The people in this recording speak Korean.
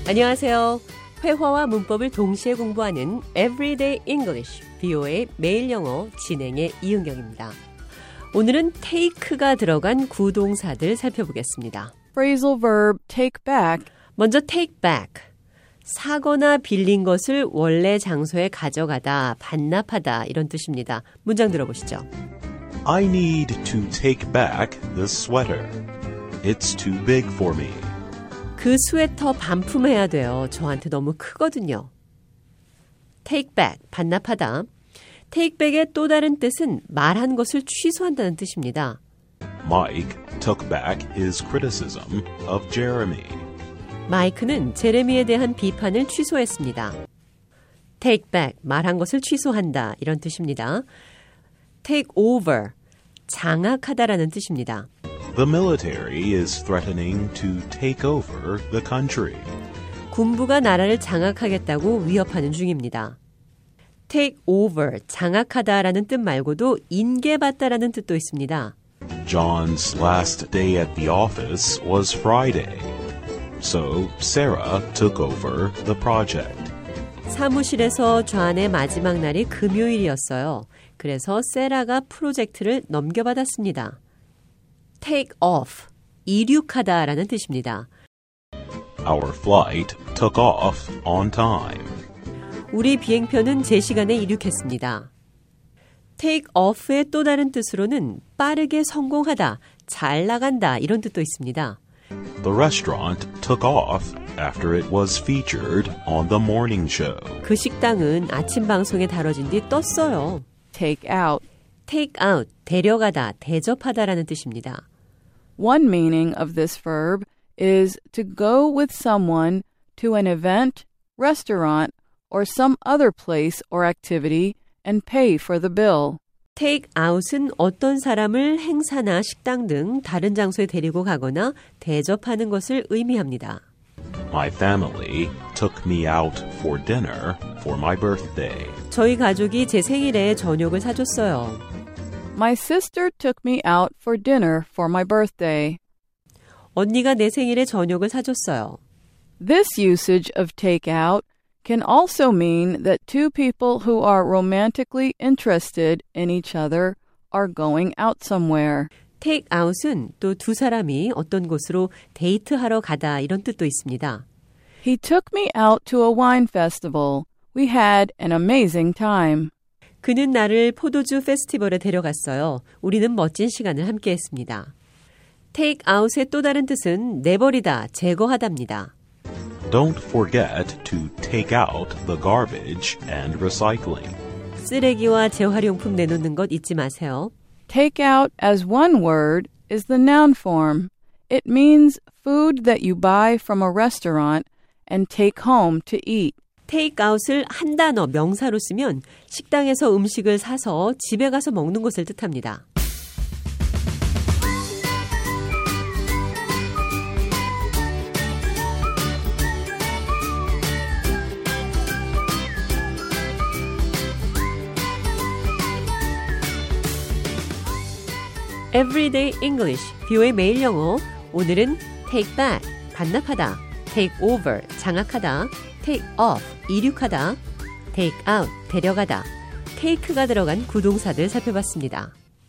안녕하세요. 회화와 문법을 동시에 공부하는 Everyday English, VOA 매일 영어 진행의 이은경입니다. 오늘은 take가 들어간 구동사들 살펴보겠습니다. Phrasal verb take back. 먼저 take back. 사거나 빌린 것을 원래 장소에 가져가다, 반납하다 이런 뜻입니다. 문장 들어보시죠. I need to take back this sweater. It's too big for me. 그 스웨터 반품해야 돼요. 저한테 너무 크거든요. take back, 반납하다. take back의 또 다른 뜻은 말한 것을 취소한다는 뜻입니다. Mike took back his criticism of Jeremy. 마이크는 제레미에 대한 비판을 취소했습니다. take back, 말한 것을 취소한다 이런 뜻입니다. take over, 장악하다라는 뜻입니다. The military is threatening to take over the country. 군부가 나라를 장악하겠다고 위협하는 중입니다. take over, 장악하다라는 뜻 말고도 인계받다라는 뜻도 있습니다. John's last day at the office was Friday. So Sarah took over the project. 사무실에서 존의 마지막 날이 금요일이었어요. 그래서 세라가 프로젝트를 넘겨받았습니다. take off, 이륙하다라는 뜻입니다. Our flight took off on time. 우리 비행편은 제 시간에 이륙했습니다. take off의 또 다른 뜻으로는 빠르게 성공하다, 잘 나간다 이런 뜻도 있습니다. The restaurant took off after it was featured on the morning show. 그 식당은 아침 방송에 다뤄진 뒤 떴어요. Take out. take out, 데려가다, 대접하다라는 뜻입니다. One meaning of this verb is to go with someone to an event, restaurant, or some other place or activity and pay for the bill. take out은 어떤 사람을 행사나 식당 등 다른 장소에 데리고 가거나 대접하는 것을 의미합니다. My family took me out for dinner for my birthday. 저희 가족이 제 생일에 저녁을 사줬어요. My sister took me out for dinner for my birthday. 언니가 내 생일에 저녁을 사줬어요. This usage of take out can also mean that two people who are romantically interested in each other are going out somewhere. take out은 또 두 사람이 어떤 곳으로 데이트하러 가다 이런 뜻도 있습니다. He took me out to a wine festival. We had an amazing time. 그는 나를 포도주 페스티벌에 데려갔어요. 우리는 멋진 시간을 함께했습니다. take out의 또 다른 뜻은 내버리다, 제거하다입니다. Don't forget to take out the garbage and recycling. 쓰레기와 재활용품 내놓는 것 잊지 마세요. Take out as one word is the noun form. It means food that you buy from a restaurant and take home to eat. take out을 한 단어 명사로 쓰면 식당에서 음식을 사서 집에 가서 먹는 것을 뜻합니다. Everyday English, VOA 매일 영어. 오늘은 take back, 반납하다, take over, 장악하다, take off, 이륙하다, take out, 데려가다, take가 들어간 구동사들 살펴봤습니다.